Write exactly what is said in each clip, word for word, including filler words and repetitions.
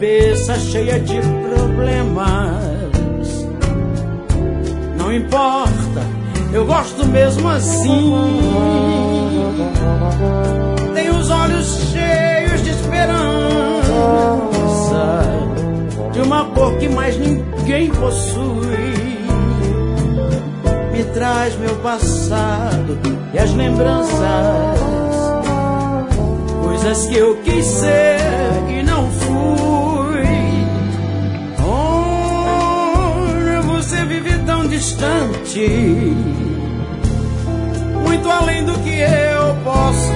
cabeça cheia de problemas. Não importa, eu gosto mesmo assim. Tenho os olhos cheios de esperança, de uma cor que mais ninguém possui. Me traz meu passado e as lembranças, coisas que eu quis ser e não fui. Oh, você vive tão distante, muito além do que eu posso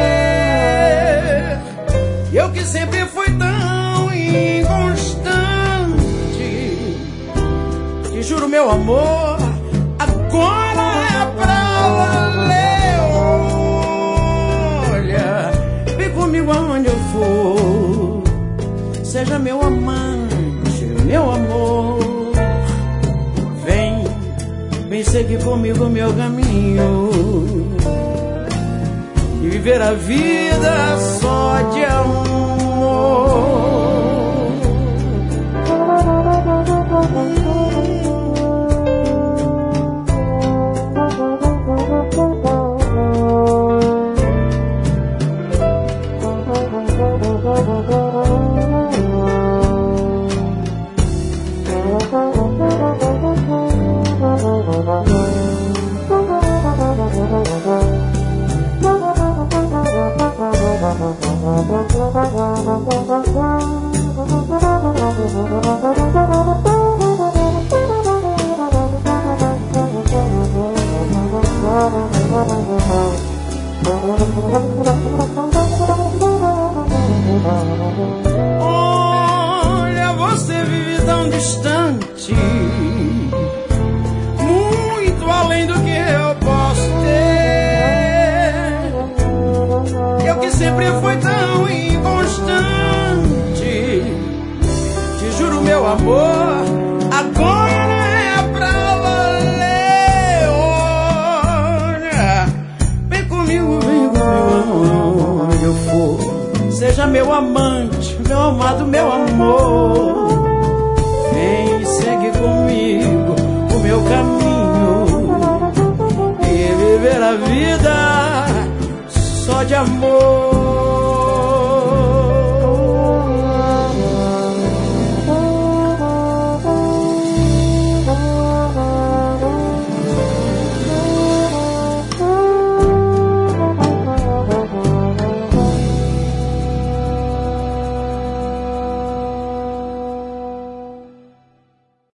ter. Eu que sempre fui tão inconstante, te juro, meu amor, agora é pra valer. Olha, vem comigo aonde eu for, seja meu amante, meu amor. Vem, vem seguir comigo meu caminho e viver a vida só de amor. Olha, você vive tão distante, muito além do que eu posso ter. Eu que sempre fui tão inconstante, te juro, meu amor, agora é pra valer. Olha, vem comigo, vem comigo onde eu for, seja meu amante, meu amado, meu amor. Vem, segue comigo o meu caminho e viver a vida só de amor.